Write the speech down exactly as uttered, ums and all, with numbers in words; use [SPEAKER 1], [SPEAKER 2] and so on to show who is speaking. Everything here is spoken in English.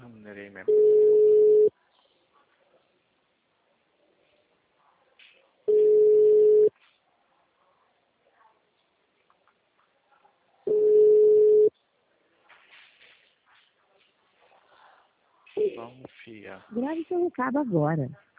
[SPEAKER 1] Minerei mesmo. Vamos, fia.
[SPEAKER 2] Grave seu recado agora.